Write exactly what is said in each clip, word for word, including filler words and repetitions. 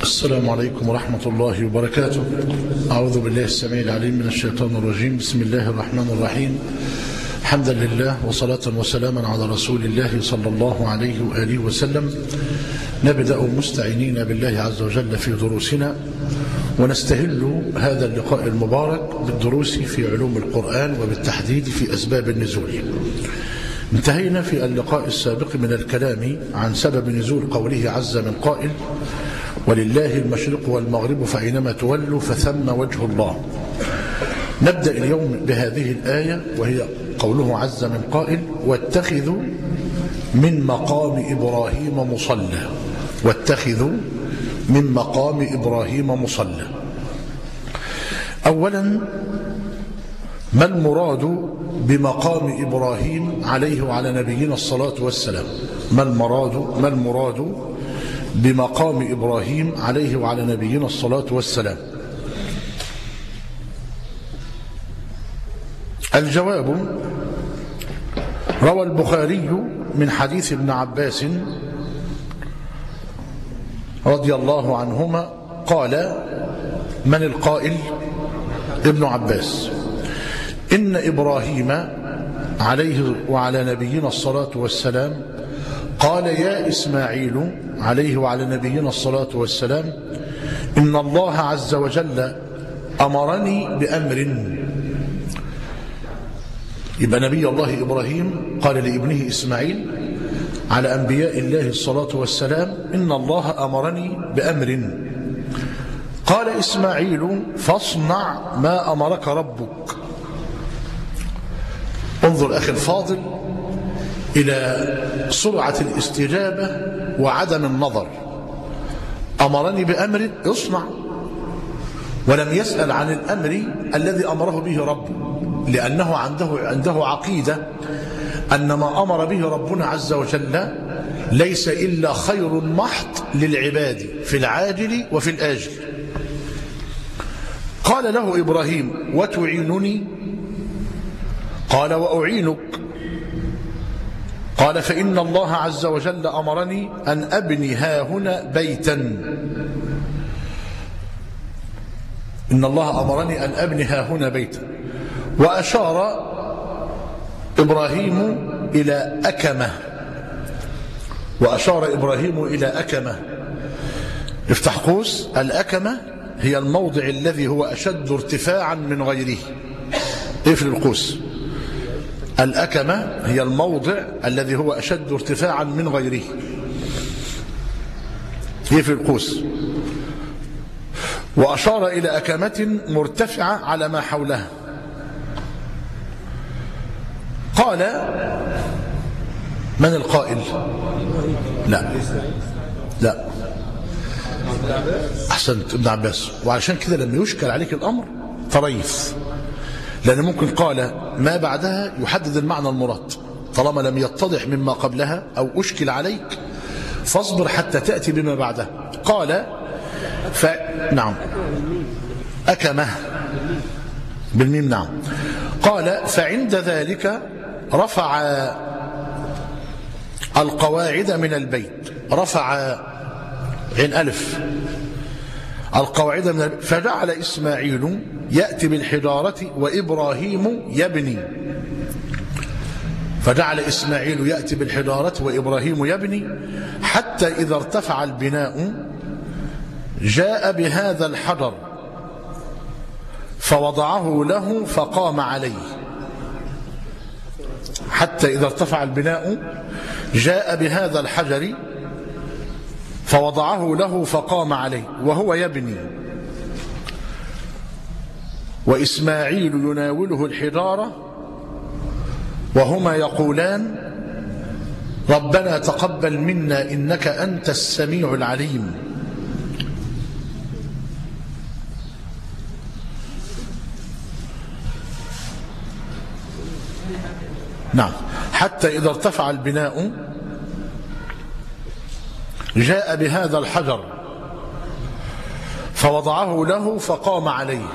السلام عليكم ورحمة الله وبركاته. أعوذ بالله السميع العليم من الشيطان الرجيم. بسم الله الرحمن الرحيم. حمدا لله وصلاة وسلاما على رسول الله صلى الله عليه وآله وسلم. نبدأ مستعينين بالله عز وجل في دروسنا، ونستهل هذا اللقاء المبارك بالدروس في علوم القرآن وبالتحديد في أسباب النزول. انتهينا في اللقاء السابق من الكلام عن سبب نزول قوله عز من قائل: ولله المشرق والمغرب فأينما تولوا فثم وجه الله. نبدأ اليوم بهذه الآية وهي قوله عز من قائل: واتخذوا من مقام إبراهيم مصلى. واتخذوا من مقام إبراهيم مصلى. أولا، ما المراد بمقام إبراهيم عليه وعلى نبينا الصلاة والسلام؟ ما المراد ما المراد بمقام إبراهيم عليه وعلى نبينا الصلاة والسلام؟ الجواب: روى البخاري من حديث ابن عباس رضي الله عنهما قال: من القائل؟ ابن عباس: إن إبراهيم عليه وعلى نبينا الصلاة والسلام قال: يا إسماعيل عليه وعلى نبينا الصلاة والسلام، إن الله عز وجل أمرني بأمر. يبقى نبي الله إبراهيم قال لابنه إسماعيل على أنبياء الله الصلاة والسلام: إن الله أمرني بأمر. قال إسماعيل: فاصنع ما أمرك ربك. انظر أخي الفاضل إلى سرعة الاستجابة وعدم النظر. أمرني بأمر اصنع، ولم يسأل عن الأمر الذي أمره به ربه، لأنه عنده عنده عقيدة أن ما أمر به ربنا عز وجل ليس إلا خير محض للعباد في العاجل وفي الآجل. قال له إبراهيم: وتعينني؟ قال: وأعينك. قال: فإن الله عز وجل أمرني أن أبني هاهنا بيتا. إن الله أمرني أن أبني هاهنا بيتا. وأشار إبراهيم إلى أكمة. وأشار إبراهيم إلى أكمة. افتح قوس. الأكمة هي الموضع الذي هو أشد ارتفاعا من غيره. اقفل القوس. الأكمة هي الموضع الذي هو أشد ارتفاعا من غيره. اقفل القوس. وأشار إلى أكمة مرتفعة على ما حولها. قال: من القائل؟ لا لا أحسنت، ابن عباس. وعشان كده لما يشكل عليك الأمر تريث، لأن ممكن قال ما بعدها يحدد المعنى المراد، طالما لم يتضح مما قبلها أو أشكل عليك فاصبر حتى تأتي بما بعدها. قال: ف... نعم أكمه بالميم. نعم. قال: فعند ذلك رفع القواعد من البيت. رفع عين ألف القواعد من البيت. فجعل إسماعيل يأتي بالحجارة وإبراهيم يبني. فجعل إسماعيل يأتي بالحجارة وإبراهيم يبني حتى إذا ارتفع البناء جاء بهذا الحجر فوضعه له فقام عليه. حتى إذا ارتفع البناء جاء بهذا الحجر فوضعه له فقام عليه وهو يبني، وإسماعيل يناوله الحجارة وهما يقولان: ربنا تقبل منا إنك أنت السميع العليم. نعم. حتى إذا ارتفع البناء جاء بهذا الحجر فوضعه له فقام عليه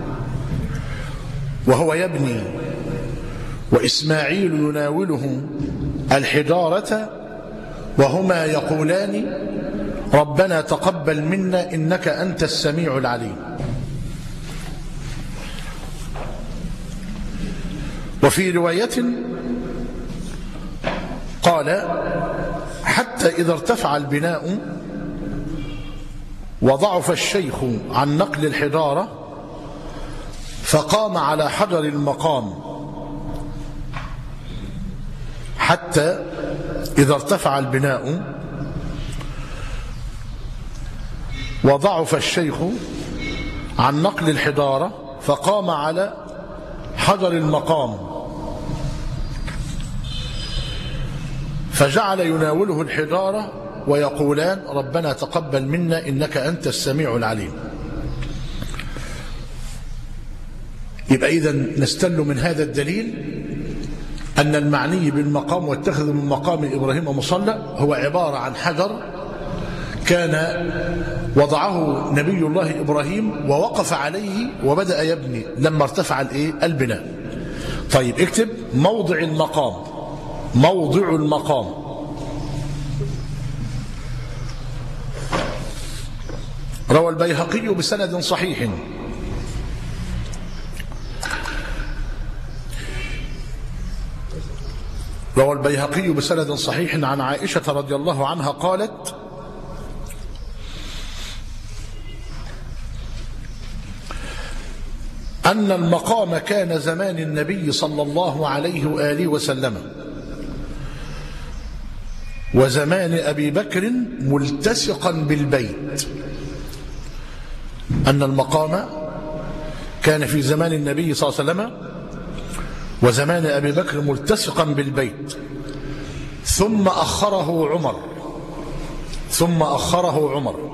وهو يبني، وإسماعيل يناوله الحجارة وهما يقولان: ربنا تقبل منا إنك أنت السميع العليم. وفي رواية قال حتى إذا ارتفع البناء وضعف الشيخ عن نقل الحجارة فقام على حجر المقام حتى إذا ارتفع البناء وضعف الشيخ عن نقل الحجارة فقام على حجر المقام فجعل يناوله الحجارة ويقولان ربنا تقبل منا إنك أنت السميع العليم. يبقى إذن نستل من هذا الدليل أن المعني بالمقام واتخذ من مقام إبراهيم مصلى هو عبارة عن حجر كان وضعه نبي الله إبراهيم ووقف عليه وبدأ يبني لما ارتفع البناء. طيب اكتب موضع المقام. موضع المقام روى البيهقي بسند صحيح روى البيهقي بسند صحيح عن عائشة رضي الله عنها قالت أن المقام كان زمان النبي صلى الله عليه وآله وسلم وزمان أبي بكر ملتصقا بالبيت. أن المقام كان في زمان النبي صلى الله عليه وسلم وزمان أبي بكر ملتصقا بالبيت ثم أخره عمر ثم أخره عمر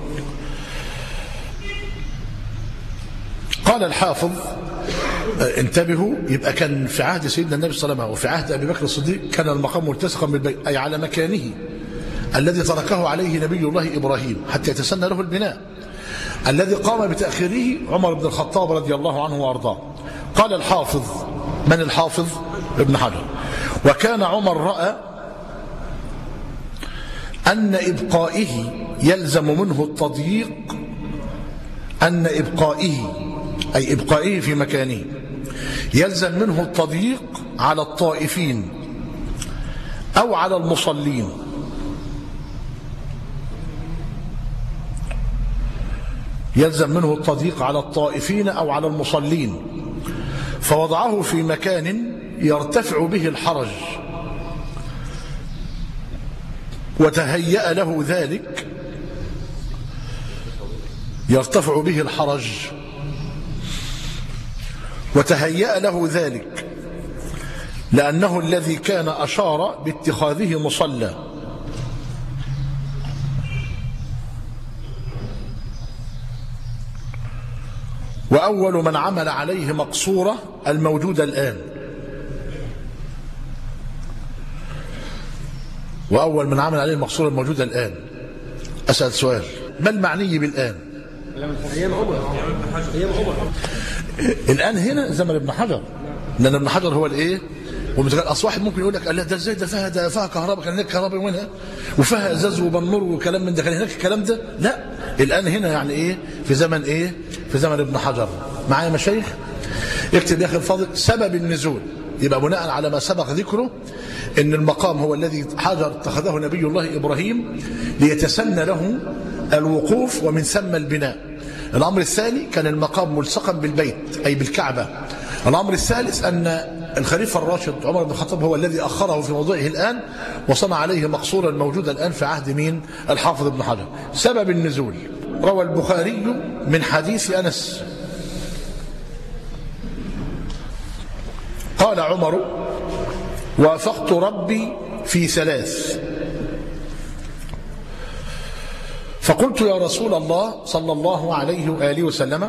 قال الحافظ انتبهوا، يبقى كان في عهد سيدنا النبي صلى الله عليه وسلم وفي عهد أبي بكر الصديق كان المقام ملتصقا بالبيت أي على مكانه الذي تركه عليه نبي الله إبراهيم حتى يتسنى له البناء. الذي قام بتأخيره عمر بن الخطاب رضي الله عنه وأرضاه. قال الحافظ، من الحافظ؟ ابن حجر. وكان عمر رأى أن إبقائه يلزم منه التضييق أن إبقائه أي إبقائه في مكانه يلزم منه التضييق على الطائفين أو على المصلين. يلزم منه التضييق على الطائفين أو على المصلين فوضعه في مكان يرتفع به الحرج وتهيأ له ذلك يرتفع به الحرج وتهيأ له ذلك لأنه الذي كان أشار باتخاذه مصلى. وأول من عمل عليه مقصورة الموجودة الآن. وأول من عمل عليه المقصورة الموجودة الآن. أسأل سؤال، ما المعني بالآن؟ أيام عمر. أيام عمر. الآن هنا زمن ابن حجر، لأن ابن حجر هو الإيه؟ أصل واحد ممكن يقول لك لا ده ازاي ده فيها ده فيها كهرباء، كان هناك كهرباء وينها؟ وفيها ازاز وبنور وكلام من ده، كان هناك الكلام ده؟ لا، الآن هنا يعني إيه؟ في زمن إيه؟ في زمن ابن حجر. معايا مشايخ؟ اكتب يا أخي الفاضل سبب النزول، يبقى بناء على ما سبق ذكره إن المقام هو الذي حجر اتخذه نبي الله إبراهيم ليتسنى له الوقوف ومن ثم البناء. الأمر الثاني كان المقام ملصقا بالبيت أي بالكعبة. الأمر الثالث أن الخليفة الراشد عمر بن الخطاب هو الذي أخره في موضعه الآن وصنع عليه مقصورا موجودا الآن في عهد مين؟ الحافظ ابن حجر. سبب النزول روى البخاري من حديث أنس قال عمر وافقت ربي في ثلاث فقلت يا رسول الله صلى الله عليه وآله وسلم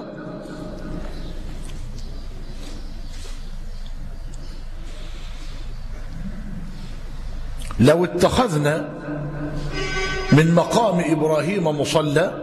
لو اتخذنا من مقام إبراهيم مصلى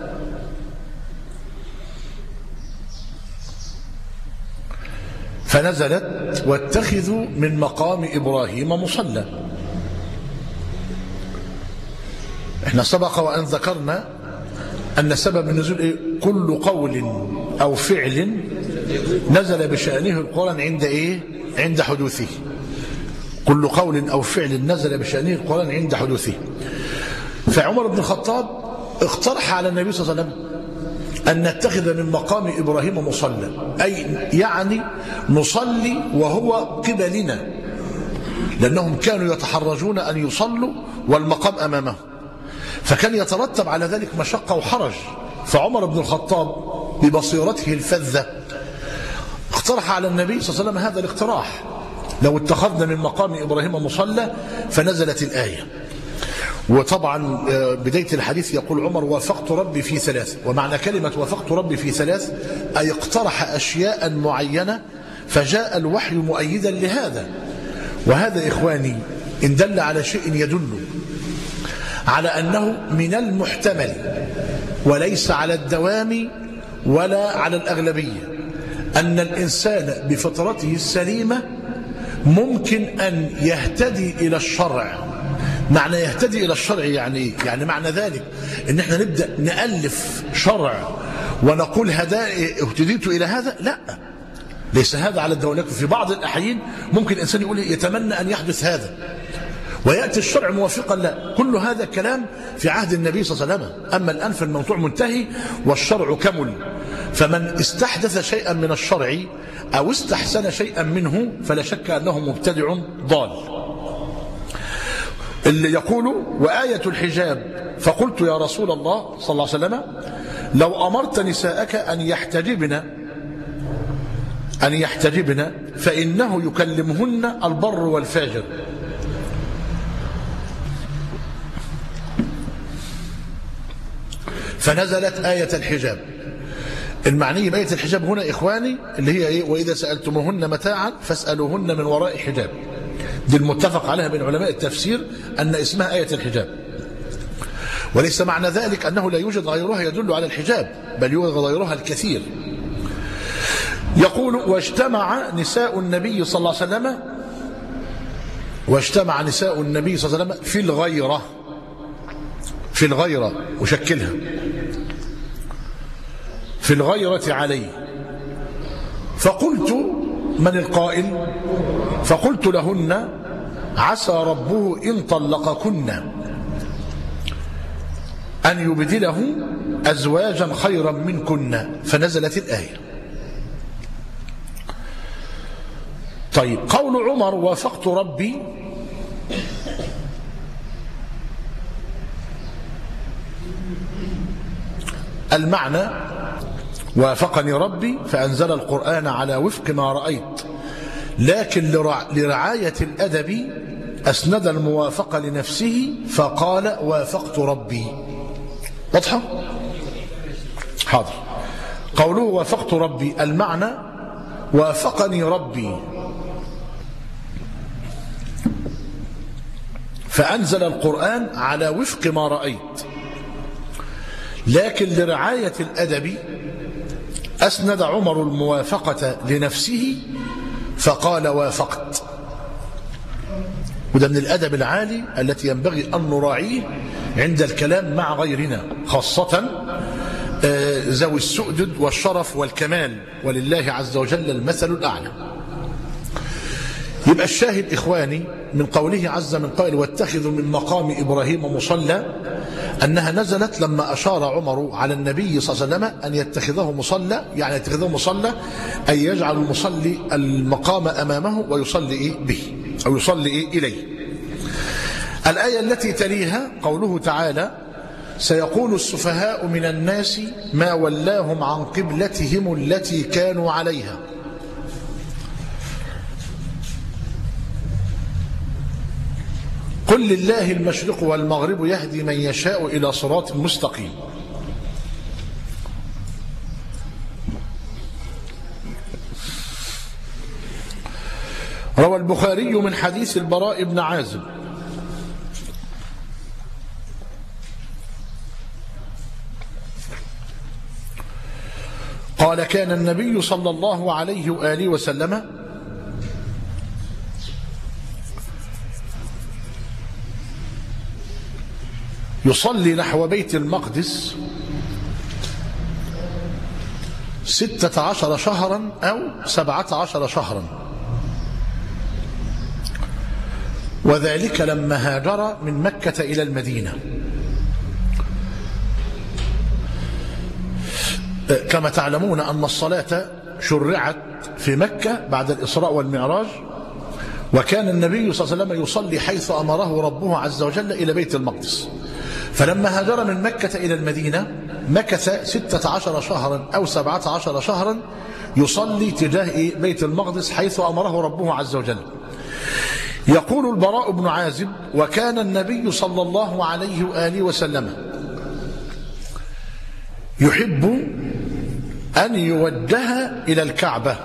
فنزلت واتخذوا من مقام إبراهيم مصلى. احنا سبق وأن ذكرنا أن سبب النزول إيه؟ كل قول أو فعل نزل بشأنه القرآن عند إيه؟ عند حدوثه. كل قول أو فعل نزل بشأنه القرآن عند حدوثه. فعمر بن الخطاب اقترح على النبي صلى الله عليه وسلم أن نتخذ من مقام إبراهيم مصلى، أي يعني نصلي وهو قبلنا، لأنهم كانوا يتحرجون أن يصلوا والمقام أمامهم، فكان يترتب على ذلك مشقة وحرج. فعمر بن الخطاب ببصيرته الفذة اقترح على النبي صلى الله عليه وسلم هذا الاقتراح: لو اتخذنا من مقام إبراهيم مصلى. فنزلت الآية. وطبعا بداية الحديث يقول عمر: وافقت ربي في ثلاث. ومعنى كلمة وافقت ربي في ثلاث أي اقترح أشياء معينة فجاء الوحي مؤيدا لهذا. وهذا إخواني إن دل على شيء يدل على أنه من المحتمل وليس على الدوام ولا على الأغلبية أن الإنسان بفطرته السليمة ممكن أن يهتدي إلى الشرع. معنى يهتدي إلى الشرع يعني إيه؟ يعني معنى ذلك إن احنا نبدأ نألف شرع ونقول هذا اهتديت إلى هذا. لا، ليس هذا على الدوام. لكن في بعض الأحيان ممكن الإنسان يقول يتمنى أن يحدث هذا ويأتي الشرع موافقا. لا، كل هذا كلام في عهد النبي صلى الله عليه وسلم. أما الآن فالموضوع منتهي والشرع كمل. فمن استحدث شيئا من الشرع أو استحسن شيئا منه فلا شك أنه مبتدع ضال. اللي يقول: وآية الحجاب فقلت يا رسول الله صلى الله عليه وسلم لو أمرت نساءك أن يحتجبن أن يحتجبن فإنه يكلمهن البر والفاجر. فنزلت آية الحجاب. المعنية بآية الحجاب هنا إخواني اللي هي إيه؟ وإذا سألتموهن متاعا فاسألوهن من وراء حجاب. دي المتفق عليها بين علماء التفسير أن اسمها آية الحجاب. وليس معنى ذلك أنه لا يوجد غيرها يدل على الحجاب، بل يوجد غيرها الكثير. يقول: واجتمع نساء النبي صلى الله عليه وسلم واجتمع نساء النبي صلى الله عليه وسلم في الغيرة في الغيرة وشكلها في الغيرة عليه. فقلت: من القائل؟ فقلت لهن: عسى ربه إن طلقكن أن يبدله أزواجا خيرا منكن. فنزلت الآية. طيب، قول عمر: وافقت ربي، المعنى: وافقني ربي فأنزل القرآن على وفق ما رأيت، لكن لرعاية الأدب أسند الموافقة لنفسه فقال: وافقت ربي. واضحة؟ حاضر. قوله وافقت ربي المعنى: وافقني ربي فأنزل القرآن على وفق ما رأيت، لكن لرعاية الأدب أسند عمر الموافقة لنفسه فقال: وافقت. وده من الأدب العالي التي ينبغي أن نراعيه عند الكلام مع غيرنا، خاصة ذوي السؤدد والشرف والكمال، ولله عز وجل المثل الأعلى. يبقى الشاهد إخواني من قوله عز من قائل: واتخذوا من مقام إبراهيم مصلى، أنها نزلت لما أشار عمر على النبي صلى الله عليه وسلم أن يتخذه مصلى، يعني يتخذه مصلى أي يجعل المصلي المقام أمامه ويصلي إيه به أو يصلي إيه إليه. الآية التي تليها قوله تعالى: سيقول السفهاء من الناس ما ولاهم عن قبلتهم التي كانوا عليها. قل لله المشرق والمغرب يهدي من يشاء إلى صراط مستقيم. روى البخاري من حديث البراء بن عازب قال: كان النبي صلى الله عليه وآله وسلم يصلي نحو بيت المقدس ستة عشر شهرا أو سبعة عشر شهرا، وذلك لما هاجر من مكة إلى المدينة. كما تعلمون أن الصلاة شرعت في مكة بعد الإسراء والمعراج، وكان النبي صلى الله عليه وسلم يصلي حيث أمره ربه عز وجل إلى بيت المقدس. فلما هاجر من مكة إلى المدينة مكث ستة عشر شهرا أو سبعة عشر شهرا يصلي تجاه بيت المقدس حيث أمره ربه عز وجل. يقول البراء بن عازب: وكان النبي صلى الله عليه وآله وسلم يحب أن يوجه إلى الكعبة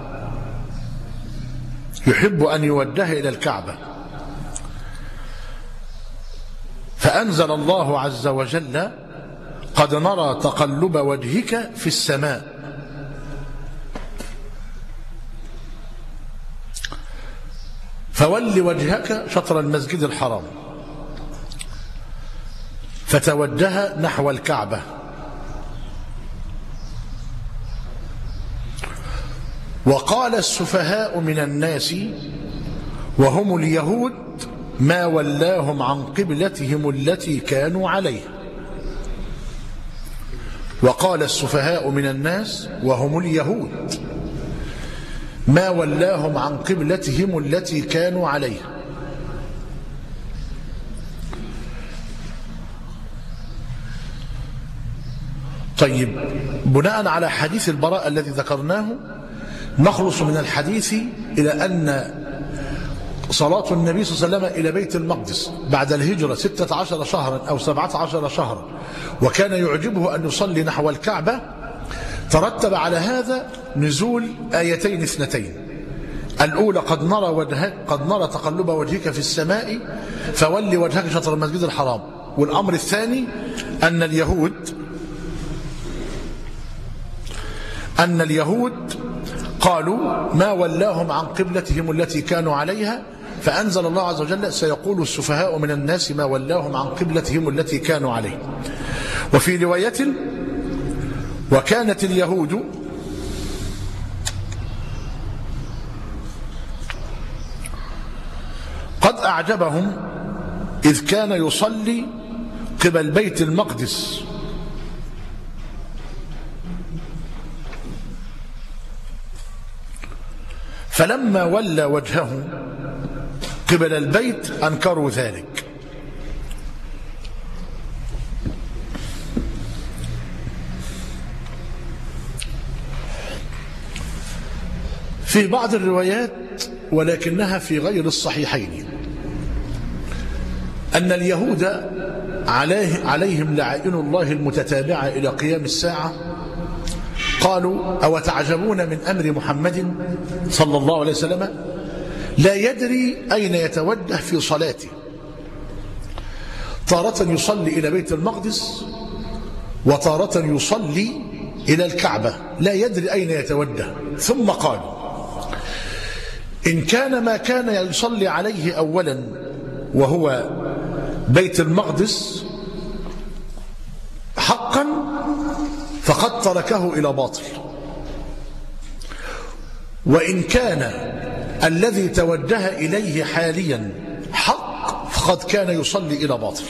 يحب أن يوجه إلى الكعبة فأنزل الله عز وجل: قد نرى تقلب وجهك في السماء فول وجهك شطر المسجد الحرام، فتوجه نحو الكعبة. وقال السفهاء من الناس وهم اليهود: ما ولاهم عن قبلتهم التي كانوا عليها. وقال السفهاء من الناس وهم اليهود: ما ولاهم عن قبلتهم التي كانوا عليها. طيب، بناء على حديث البراء الذي ذكرناه نخلص من الحديث إلى أن صلاة النبي صلى الله عليه وسلم إلى بيت المقدس بعد الهجرة ستة عشر شهرا أو سبعة عشر شهرا، وكان يعجبه أن يصلي نحو الكعبة، ترتب على هذا نزول آيتين اثنتين. الأولى: قد نرى وجهك قد نرى تقلب وجهك في السماء فول وجهك شطر المسجد الحرام. والأمر الثاني أن اليهود أن اليهود قالوا: ما ولاهم عن قبلتهم التي كانوا عليها، فأنزل الله عز وجل: سيقول السفهاء من الناس ما ولاهم عن قبلتهم التي كانوا عليها. وفي رواية: وكانت اليهود قد أعجبهم إذ كان يصلي قبل بيت المقدس، فلما ولى وجهه قبل البيت أنكروا ذلك. في بعض الروايات ولكنها في غير الصحيحين أن اليهود عليه عليهم لعائن الله المتتابعة إلى قيام الساعة قالوا: أو تعجبون من أمر محمد صلى الله عليه وسلم لا يدري أين يتوجه في صلاته، تارة يصلي إلى بيت المقدس وتارة يصلي إلى الكعبة، لا يدري أين يتوجه. ثم قالوا: إن كان ما كان يصلي عليه أولا وهو بيت المقدس حقا فقد تركه إلى باطل، وإن كان الذي توجه إليه حاليا حق فقد كان يصلي إلى باطل.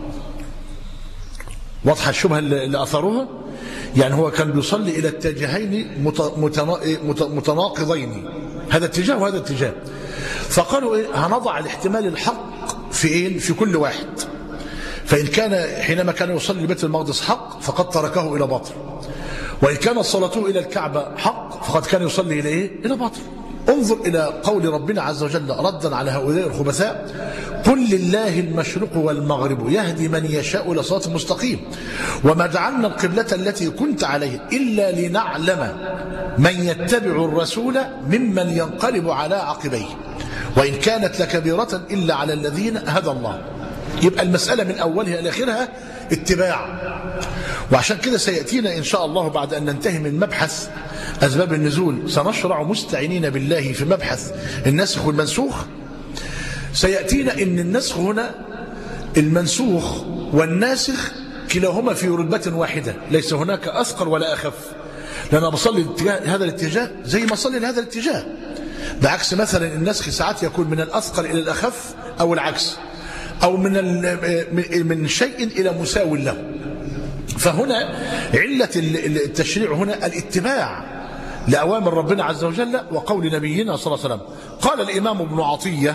واضحة الشبهة اللي أثروها؟ يعني هو كان بيصلي إلى اتجاهين متناقضين، هذا اتجاه وهذا اتجاه، فقالوا إيه؟ هنضع الاحتمال الحق في إيه؟ في كل واحد. فإن كان حينما كان يصلي لبيت المقدس حق فقد تركه إلى باطل، وإن كانت صلاته إلى الكعبة حق فقد كان يصلي إلى إيه؟ إلى باطل. انظر إلى قول ربنا عز وجل ردا على هؤلاء الخبثاء: قل لله المشرق والمغرب يهدي من يشاء إلى صراط مستقيم وما جعلنا القبلة التي كنت عليها إلا لنعلم من يتبع الرسول ممن ينقلب على عقبيه وإن كانت لكبيرة إلا على الذين هدى الله. يبقى المسألة من أولها إلى آخرها اتباع. وعشان كده سيأتينا إن شاء الله بعد أن ننتهي من مبحث أسباب النزول سنشرع مستعينين بالله في مبحث النسخ والمنسوخ. سيأتينا إن النسخ هنا المنسوخ والناسخ كلاهما في رتبة واحدة، ليس هناك أثقل ولا أخف، لأن بصلي هذا الاتجاه زي ما صلي لهذا الاتجاه، بعكس مثلا النسخ ساعات يكون من الأثقل إلى الأخف أو العكس، أو من من شيء إلى مساو له. فهنا علة التشريع هنا الاتباع لأوامر ربنا عز وجل وقول نبينا صلى الله عليه وسلم. قال الإمام ابن عطية: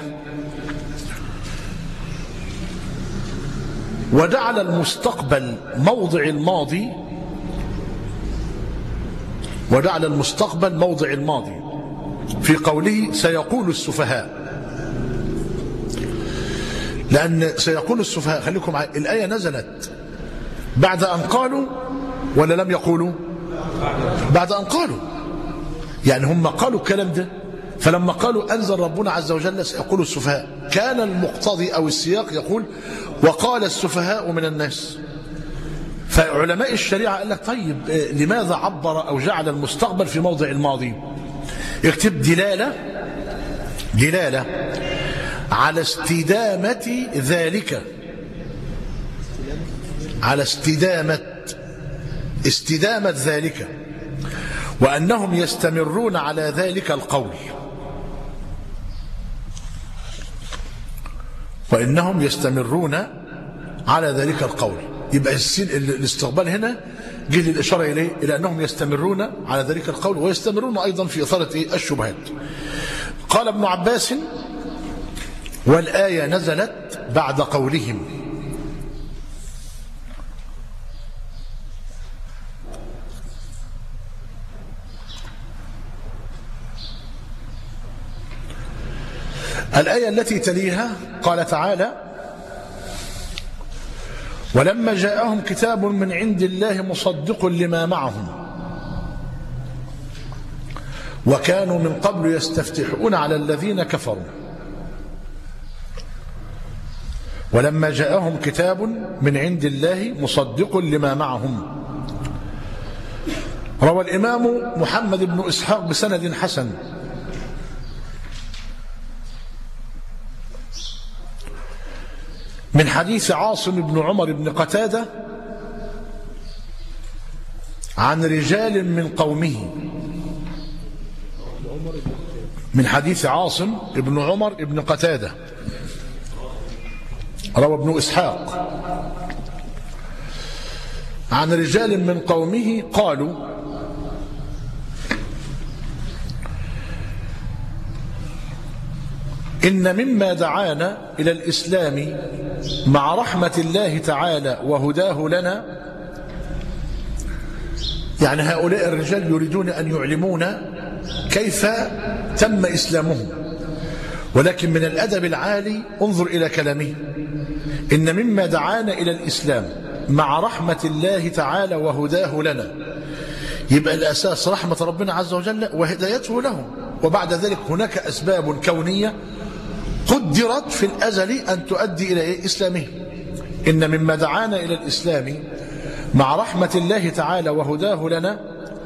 وجعل المستقبل موضع الماضي وجعل المستقبل موضع الماضي في قوله سيقول السفهاء، لأن سيقول السفهاء، خليكم معي، الآية نزلت بعد أن قالوا ولا لم يقولوا؟ بعد أن قالوا، يعني هم قالوا الكلام ده، فلما قالوا أنزل ربنا عز وجل سيقول السفهاء، كان المقتضي أو السياق يقول وقال السفهاء من الناس. فعلماء الشريعة قال لك طيب لماذا عبر أو جعل المستقبل في موضع الماضي؟ اكتب دلالة دلالة على استدامة ذلك، على استدامة استدامة ذلك، وأنهم يستمرون على ذلك القول، وإنهم يستمرون على ذلك القول. يبقى الاستقبال هنا جه للإشارة إليه إلى أنهم يستمرون على ذلك القول، ويستمرون أيضا في إثارة الشبهات. قال ابن عباس: والآية نزلت بعد قولهم. الآية التي تليها قال تعالى: ولما جاءهم كتاب من عند الله مصدق لما معهم وكانوا من قبل يستفتحون على الذين كفروا. ولما جاءهم كتاب من عند الله مصدق لما معهم. روى الإمام محمد بن إسحاق بسند حسن من حديث عاصم بن عمر بن قتادة عن رجال من قومه، من حديث عاصم بن عمر بن قتادة روى ابن إسحاق عن رجال من قومه قالوا: إن مما دعانا إلى الإسلام مع رحمة الله تعالى وهداه لنا، يعني هؤلاء الرجال يريدون أن يعلمونا كيف تم إسلامهم، ولكن من الأدب العالي انظر إلى كلامه: إن مما دعانا إلى الإسلام مع رحمة الله تعالى وهداه لنا. يبقى الأساس رحمة ربنا عز وجل وهدايته لهم، وبعد ذلك هناك أسباب كونية قدرت في الأزل أن تؤدي إلى إسلامه. إن مما دعانا إلى الإسلام مع رحمة الله تعالى وهداه لنا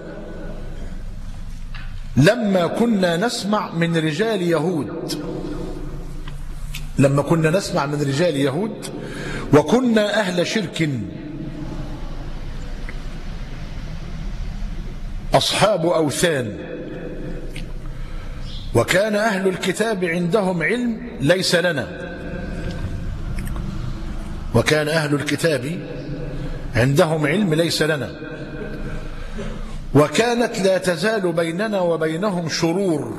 لما كنا نسمع من رجال يهود لما كنا نسمع من رجال يهود وكنا أهل شرك أصحاب أوثان، وكان أهل الكتاب عندهم علم ليس لنا وكان أهل الكتاب عندهم علم ليس لنا وكانت لا تزال بيننا وبينهم شرور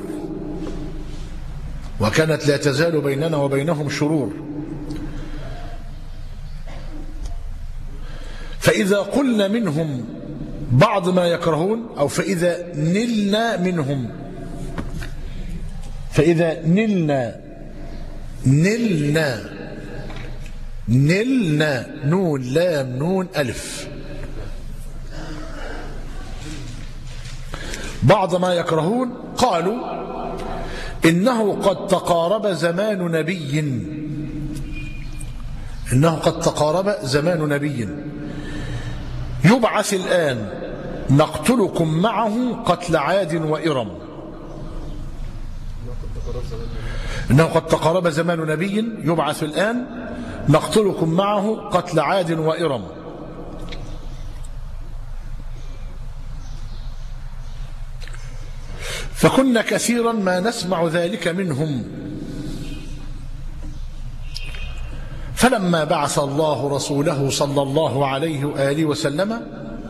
وكانت لا تزال بيننا وبينهم شرور فإذا قلنا منهم بعض ما يكرهون، أو فإذا نلنا منهم فإذا نلنا نلنا نلنا نون لام نون ألف بعض ما يكرهون قالوا إنه قد تقارب زمان نبي إنه قد تقارب زمان نبي يبعث الآن نقتلكم معه قتل عاد وإرم. إنه قد تقارب زمان نبي يبعث الآن نقتلكم معه قتل عاد وإرم. فكنا كثيرا ما نسمع ذلك منهم. فلما بعث الله رسوله صلى الله عليه وآله وسلم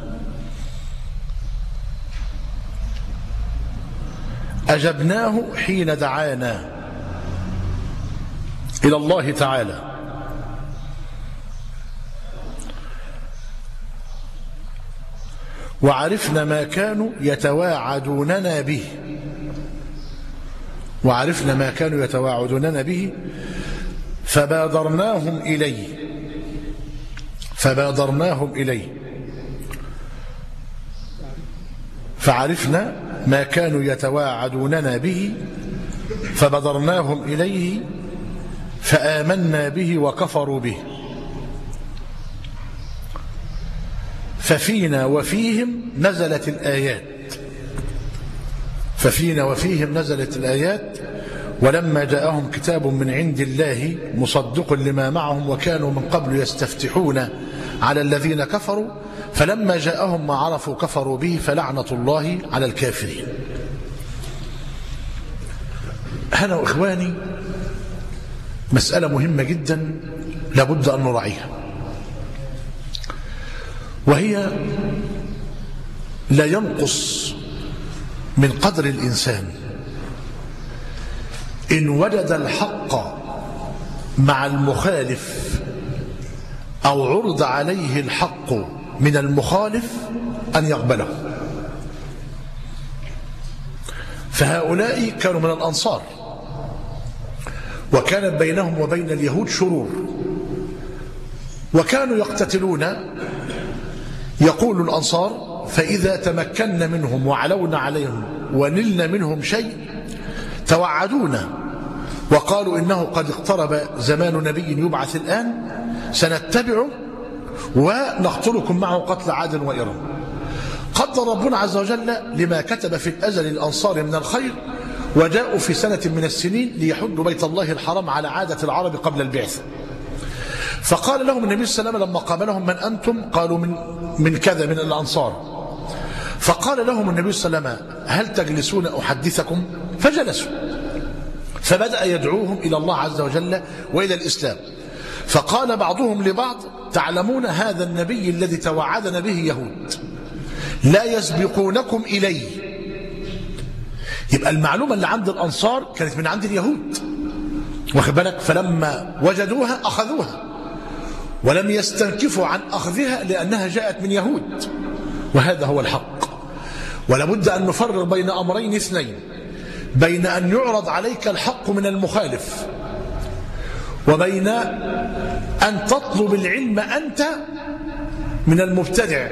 أجبناه حين دعانا إلى الله تعالى، وعرفنا ما كانوا يتواعدوننا به وعرفنا ما كانوا يتواعدوننا به فبادرناهم إليه فبادرناهم إليه فعرفنا ما كانوا يتواعدوننا به فبادرناهم إليه فآمنا به وكفروا به. ففينا وفيهم نزلت الآيات ففينا وفيهم نزلت الآيات ولما جاءهم كتاب من عند الله مصدق لما معهم وكانوا من قبل يستفتحون على الذين كفروا فلما جاءهم ما عرفوا كفروا به فلعنة الله على الكافرين. هنا وإخواني مسألة مهمة جدا لابد أن نراعيها، وهي لا ينقص من قدر الإنسان إن وجد الحق مع المخالف أو عرض عليه الحق من المخالف أن يقبله. فهؤلاء كانوا من الأنصار وكانت بينهم وبين اليهود شرور وكانوا يقتتلون. يقول الأنصار فإذا تمكنا منهم وعلونا عليهم ونلنا منهم شيء توعدونا وقالوا إنه قد اقترب زمان نبي يبعث الآن سنتبعه ونقتلكم معه قتل عاد وإرم. قدر ربنا عز وجل لما كتب في الأزل الأنصار من الخير وجاءوا في سنة من السنين ليحجوا بيت الله الحرام على عادة العرب قبل البعثة. فقال لهم النبي صلى الله عليه وسلم لما قابلهم من أنتم؟ قالوا من من كذا من الأنصار. فقال لهم النبي صلى الله عليه وسلم هل تجلسون أحدثكم؟ فجلسوا. فبدأ يدعوهم إلى الله عز وجل وإلى الإسلام. فقال بعضهم لبعض تعلمون هذا النبي الذي توعدنا به يهود لا يسبقونكم إليه. يبقى المعلومة اللي عند الأنصار كانت من عند اليهود، واخد بالك؟ فلما وجدوها أخذوها ولم يستنكفوا عن أخذها لأنها جاءت من يهود، وهذا هو الحق. ولابد أن نفرق بين أمرين اثنين، بين أن يعرض عليك الحق من المخالف وبين أن تطلب العلم أنت من المبتدع.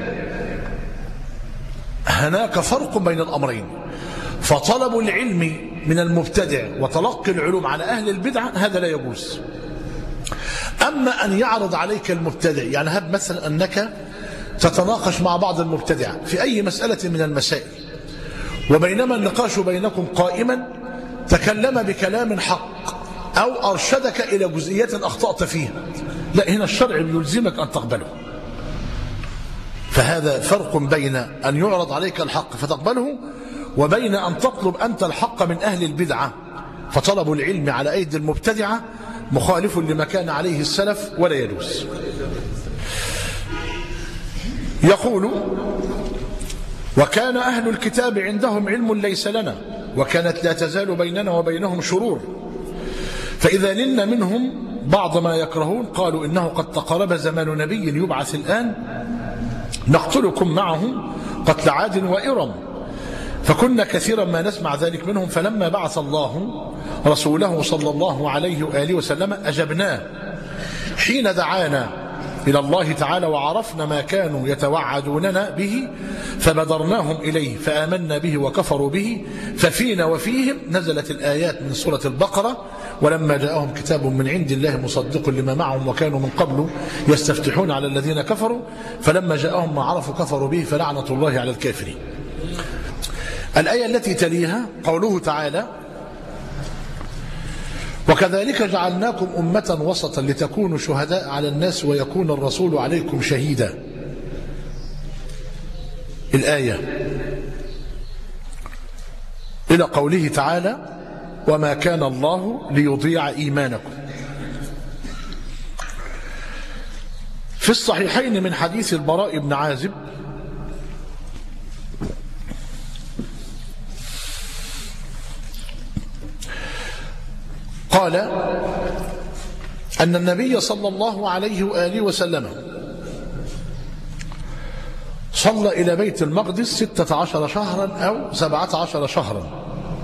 هناك فرق بين الأمرين. فطلب العلم من المبتدع وتلقي العلوم على أهل البدعة هذا لا يجوز. أما أن يعرض عليك المبتدع، يعني هب مثلا أنك تتناقش مع بعض المبتدع في أي مسألة من المسائل وبينما النقاش بينكم قائما تكلم بكلام حق أو أرشدك إلى جزئيات أخطأت فيها، لا، هنا الشرع يلزمك أن تقبله. فهذا فرق بين أن يعرض عليك الحق فتقبله وبين أن تطلب أنت الحق من أهل البدعة. فطلب العلم على أيدي المبتدعة مخالف لما كان عليه السلف ولا يجوز. يقول وكان أهل الكتاب عندهم علم ليس لنا وكانت لا تزال بيننا وبينهم شرور فإذا نلنا منهم بعض ما يكرهون قالوا إنه قد تقرب زمان نبي يبعث الآن نقتلكم معه قتل عاد وإرم. فكنا كثيرا ما نسمع ذلك منهم فلما بعث الله رسوله صلى الله عليه وآله وسلم أجبناه حين دعانا إلى الله تعالى وعرفنا ما كانوا يتوعدوننا به فبدرناهم إليه فآمنا به وكفروا به ففينا وفيهم نزلت الآيات من سورة البقرة ولما جاءهم كتاب من عند الله مصدق لما معهم وكانوا من قبل يستفتحون على الذين كفروا فلما جاءهم ما عرفوا كفروا به فلعنة الله على الكافرين. الآية التي تليها قوله تعالى وكذلك جعلناكم أمة وسطا لتكونوا شهداء على الناس ويكون الرسول عليكم شهيدا. الآية إلى قوله تعالى وما كان الله ليضيع إيمانكم. في الصحيحين من حديث البراء بن عازب قال أن النبي صلى الله عليه وآله وسلم صلى إلى بيت المقدس ستة عشر شهرا أو سبعة عشر شهرا،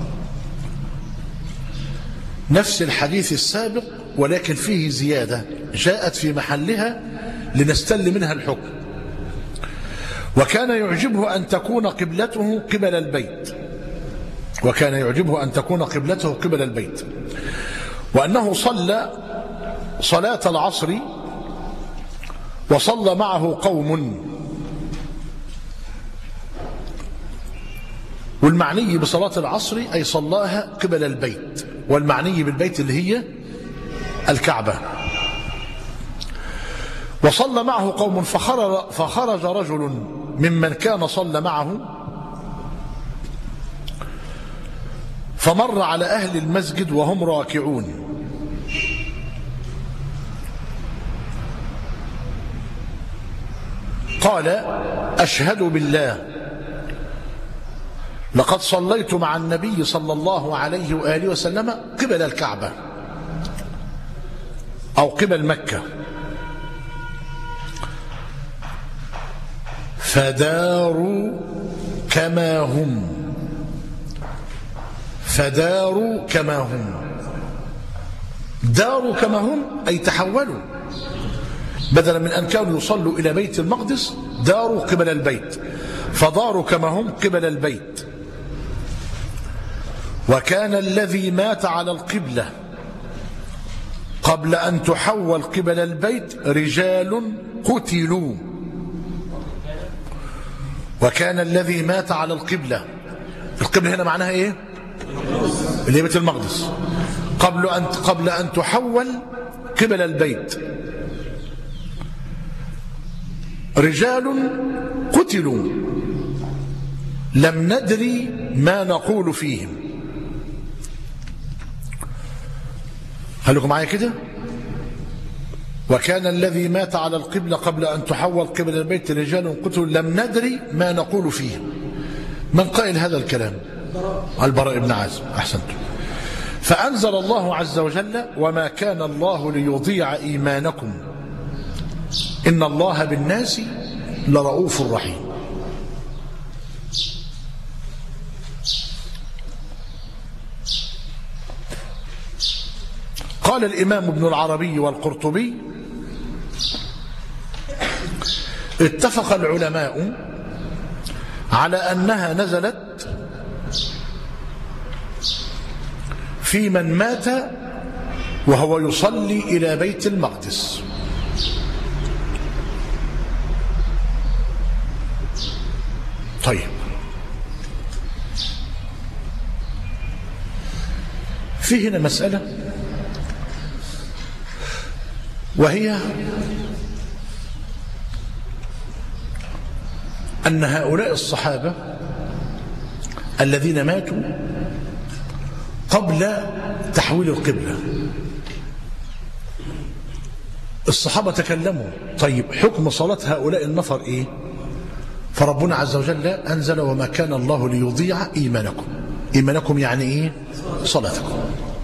نفس الحديث السابق ولكن فيه زيادة جاءت في محلها لنستل منها الحكم. وكان يعجبه أن تكون قبلته قبل البيت وكان يعجبه أن تكون قبلته قبل البيت وأنه صلى صلاة العصر وصلى معه قوم. والمعني بصلاة العصر أي صلاها قبل البيت، والمعني بالبيت اللي هي الكعبة. وصلى معه قوم فخرج, فخرج رجل ممن كان صلى معه فمر على أهل المسجد وهم راكعون قال أشهد بالله لقد صليت مع النبي صلى الله عليه وآله وسلم قبل الكعبة أو قبل مكة فداروا كما هم فداروا كما هم داروا كما هم أي تحولوا، بدلا من أن كانوا يصلوا إلى بيت المقدس داروا قبل البيت، فداروا كما هم قبل البيت. وكان الذي مات على القبلة قبل أن تحول قبل البيت رجال قتلوا. وكان الذي مات على القبلة، القبلة هنا معناها إيه؟ اللي هي بيت المقدس، قبل أن قبل أن تحول قبل البيت رجال قتلوا لم ندري ما نقول فيهم. خليكم معايا كده. وكان الذي مات على القبلة قبل أن تحول قبل البيت رجال قتلوا لم ندري ما نقول فيهم. من قائل هذا الكلام؟ البراء بن عازب. أحسنتم. فأنزل الله عز وجل وما كان الله ليضيع إيمانكم إن الله بالناس لرؤوف رحيم. قال الإمام ابن العربي والقرطبي اتفق العلماء على أنها نزلت في من مات وهو يصلي إلى بيت المقدس. طيب، في هنا مسألة وهي أن هؤلاء الصحابة الذين ماتوا قبل تحويل القبلة، الصحابة تكلموا طيب حكم صلاة هؤلاء النفر إيه؟ فربنا عز وجل أنزل وما كان الله ليضيع إيمانكم. إيمانكم يعني إيه؟ صلاتكم.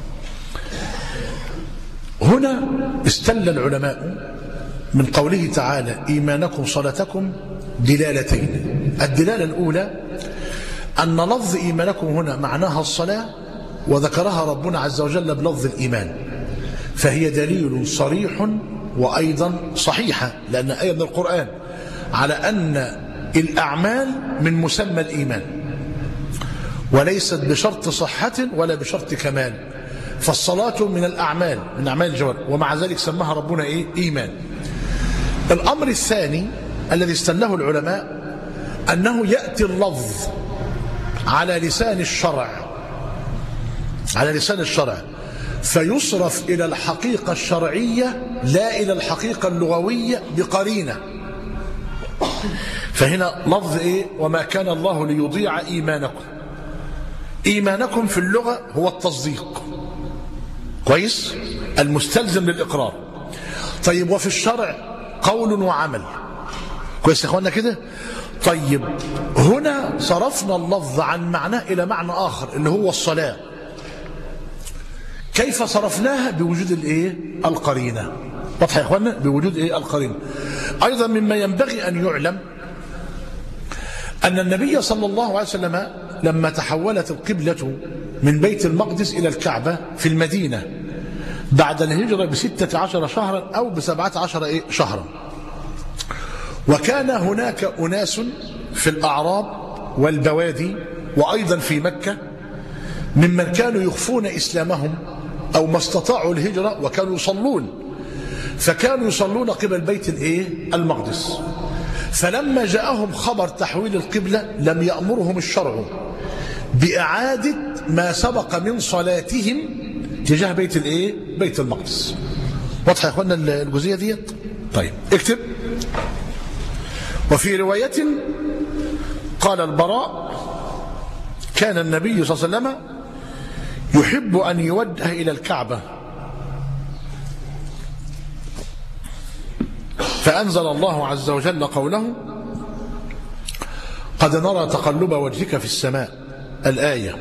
هنا استل العلماء من قوله تعالى إيمانكم صلاتكم دلالتين. الدلالة الأولى أن لفظ إيمانكم هنا معناها الصلاة، وذكرها ربنا عز وجل بلفظ الإيمان، فهي دليل صريح وأيضا صحيحة، لأن آية من القرآن على أن الأعمال من مسمى الإيمان وليست بشرط صحة ولا بشرط كمال، فالصلاة من الأعمال من أعمال الجوارح، ومع ذلك سماها ربنا إيه؟ إيمان. الأمر الثاني الذي استناه العلماء أنه يأتي اللفظ على لسان الشرع على لسان الشرع فيصرف إلى الحقيقة الشرعية لا إلى الحقيقة اللغوية بقرينة. فهنا لفظ إيه؟ وما كان الله ليضيع إيمانكم. إيمانكم في اللغة هو التصديق، كويس، المستلزم للإقرار. طيب وفي الشرع قول وعمل، كويس يا اخوانا كده. طيب هنا صرفنا اللفظ عن معناه إلى معنى آخر اللي هو الصلاة. كيف صرفناها؟ بوجود الايه؟ القرينة. واضح يا اخوانا؟ بوجود ايه؟ القرينة. أيضا مما ينبغي أن يعلم أن النبي صلى الله عليه وسلم لما تحولت القبلة من بيت المقدس إلى الكعبة في المدينة بعد الهجرة بستة عشر شهرا أو بسبعة عشر إيه؟ شهرا، وكان هناك أناس في الأعراب والبوادي وأيضا في مكة ممن كانوا يخفون إسلامهم أو ما استطاعوا الهجرة وكانوا يصلون، فكانوا يصلون قبل بيت الإيه؟ المقدس. فلما جاءهم خبر تحويل القبلة لم يأمرهم الشرع بإعادة ما سبق من صلاتهم تجاه بيت الإيه؟ بيت المقدس. واضح يا أخوانا الجزئية دي؟ طيب اكتب. وفي رواية قال البراء كان النبي صلى الله عليه وسلم يحب أن يوجه إلى الكعبة، فأنزل الله عز وجل قوله قد نرى تقلب وجهك في السماء، الآية.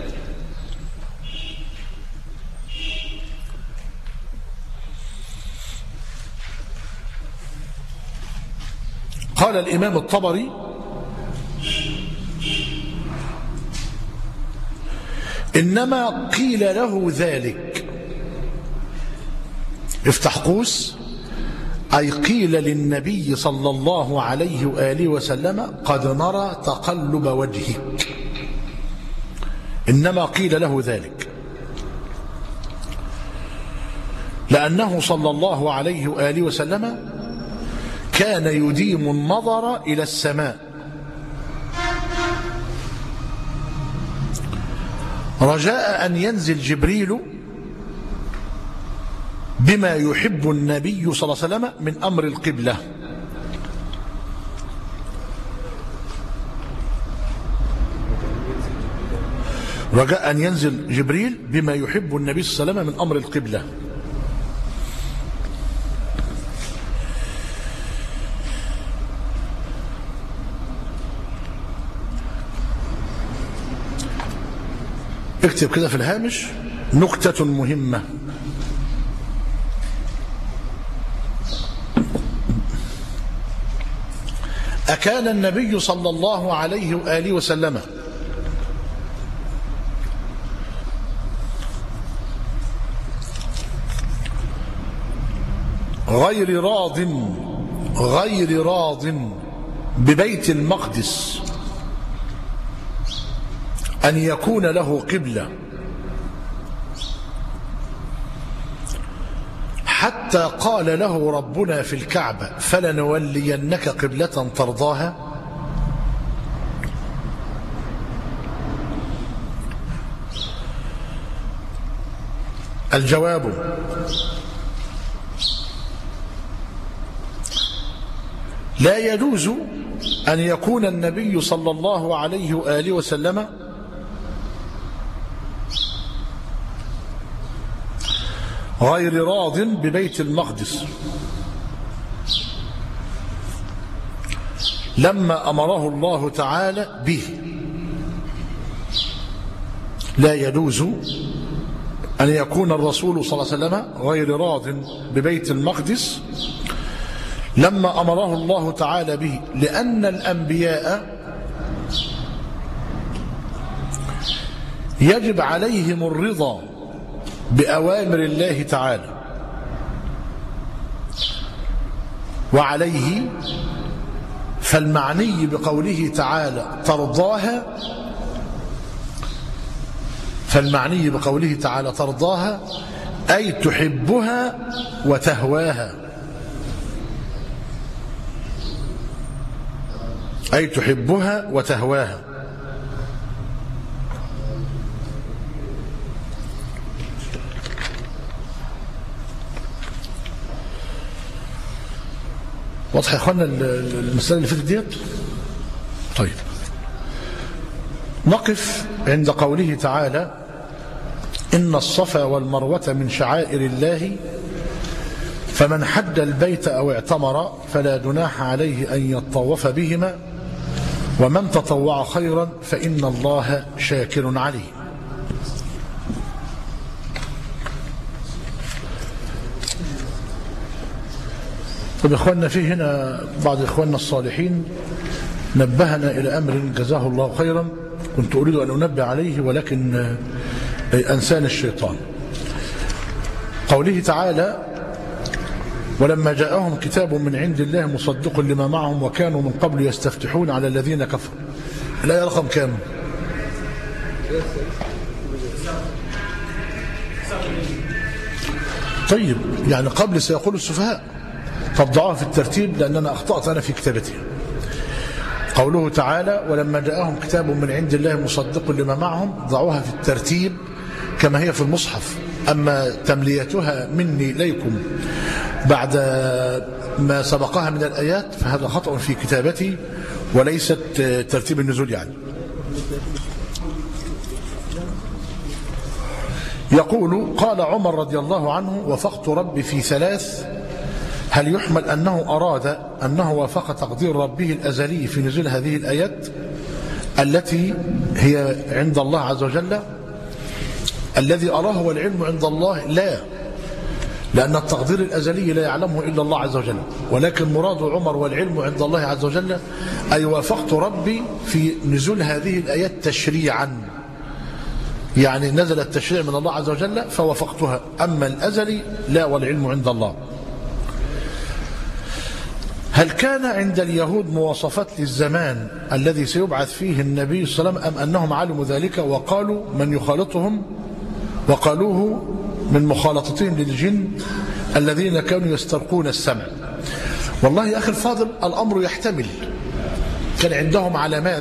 قال الإمام الطبري إنما قيل له ذلك، افتح قوس، أي قيل للنبي صلى الله عليه وآله وسلم قد نرى تقلب وجهك، إنما قيل له ذلك لأنه صلى الله عليه وآله وسلم كان يديم النظر إلى السماء رجاء أن ينزل جبريل بما يحب النبي صلى الله عليه وسلم من أمر القبلة. رجاء أن ينزل جبريل بما يحب النبي صلى الله عليه وسلم من أمر القبلة. اكتب كده في الهامش نكتة مهمة. أكان النبي صلى الله عليه وآله وسلم غير راض غير راض ببيت المقدس أن يكون له قبلة حتى قال له ربنا في الكعبة فلنولينك قبلة ترضاها؟ الجواب لا يجوز أن يكون النبي صلى الله عليه وآله وسلم غير راض ببيت المقدس لما أمره الله تعالى به. لا يجوز أن يكون الرسول صلى الله عليه وسلم غير راض ببيت المقدس لما أمره الله تعالى به، لأن الأنبياء يجب عليهم الرضا بأوامر الله تعالى، وعليه فالمعني بقوله تعالى ترضاها فالمعني بقوله تعالى ترضاها أي تحبها وتهواها، أي تحبها وتهواها. واضح يا اخوانا المسألة اللي فاتت ديت؟ طيب نقف عند قوله تعالى إن الصفا والمروة من شعائر الله فمن حج البيت أو اعتمر فلا جناح عليه أن يطوف بهما ومن تطوع خيرا فإن الله شاكر عليه. طب إخواننا في هنا بعض إخواننا الصالحين نبهنا إلى أمر جزاه الله خيرا كنت أريد أن أنبه عليه ولكن أنسان الشيطان. قوله تعالى ولما جاءهم كتاب من عند الله مصدق لما معهم وكانوا من قبل يستفتحون على الذين كفروا. الآية رقم كام؟ طيب يعني قبل سيقول السفهاء. طب ضعوها في الترتيب لأن أنا أخطأت أنا في كتابتي. قوله تعالى ولما جاءهم كتاب من عند الله مصدق لما معهم ضعوها في الترتيب كما هي في المصحف. أما تمليتها مني إليكم بعد ما سبقها من الآيات فهذا خطأ في كتابتي وليست ترتيب النزول. يعني يقول قال عمر رضي الله عنه وفقت ربي في ثلاث هل يحمل أنه أراد أنه وافق تقدير ربه الأزلي في نزول هذه الآيات التي هي عند الله عز وجل؟ الذي أراه والعلم عند الله لا، لأن التقدير الأزلي لا يعلمه إلا الله عز وجل، ولكن مراد عمر والعلم عند الله عز وجل أي وافقت ربي في نزول هذه الآيات تشريعا، يعني نزل التشريع من الله عز وجل فوافقتها، أما الأزلي لا والعلم عند الله. هل كان عند اليهود مواصفات للزمان الذي سيبعث فيه النبي صلى الله عليه وسلم أم أنهم علموا ذلك وقالوا من يخالطهم وقالوه من مخالطتهم للجن الذين كانوا يسترقون السمع؟ والله يا أخي الفاضل الأمر يحتمل. كان عندهم علامات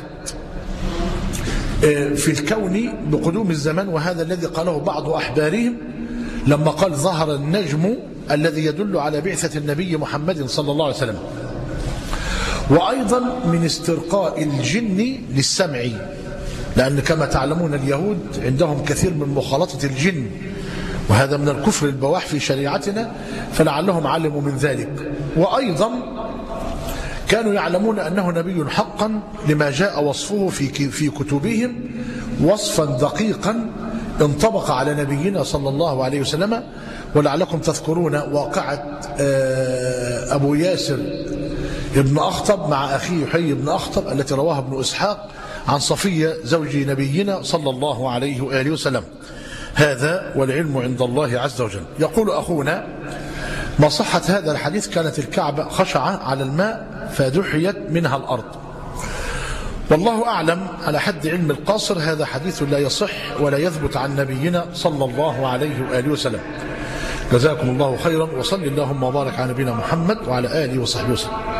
في الكون بقدوم الزمان، وهذا الذي قاله بعض أحبارهم لما قال ظهر النجم الذي يدل على بعثة النبي محمد صلى الله عليه وسلم. وأيضا من استرقاء الجن للسمع، لأن كما تعلمون اليهود عندهم كثير من مخالطة الجن، وهذا من الكفر البواح في شريعتنا، فلعلهم علموا من ذلك. وأيضا كانوا يعلمون أنه نبي حقا لما جاء وصفه في في كتبهم وصفا دقيقا انطبق على نبينا صلى الله عليه وسلم. ولعلكم تذكرون واقعة أبو ياسر ابن أخطب مع أخيه حي بن أخطب التي رواها ابن إسحاق عن صفية زوج نبينا صلى الله عليه وآله وسلم. هذا والعلم عند الله عز وجل. يقول أخونا ما صحة هذا الحديث كانت الكعبة خشعة على الماء فدحيت منها الأرض. والله أعلم على حد علم القاصر هذا حديث لا يصح ولا يثبت عن نبينا صلى الله عليه وآله وسلم. جزاكم الله خيرا وصل اللهم وبارك على نبينا محمد وعلى آله وصحبه وسلم.